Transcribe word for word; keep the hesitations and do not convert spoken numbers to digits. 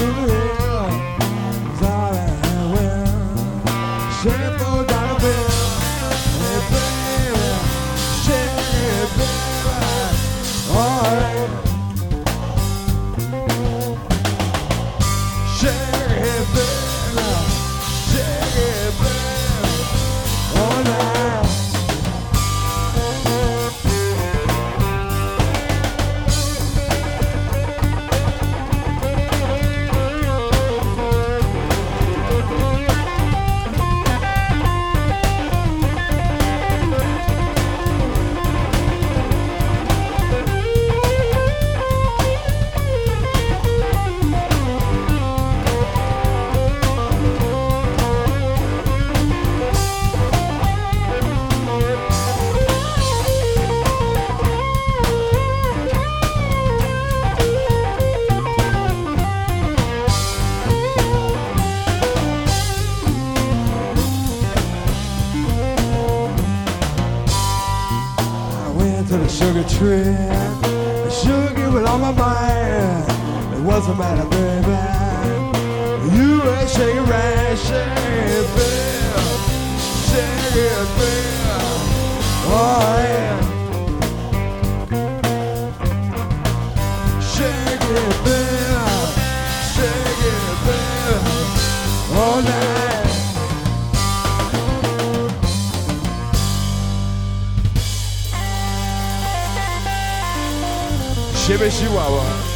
through the hill. Darling, well, shake those dollar bills. Hey baby, shake it, baby. Alright. Shake it, baby. Shake it, baby. All night. To the sugar tree, the sugar was on my mind. It was the matter, baby. You were shaking right, shaking, baby, shaking, baby. Oh yeah, shaking, baby, shaking, baby. All night. Shibby Chihuahua.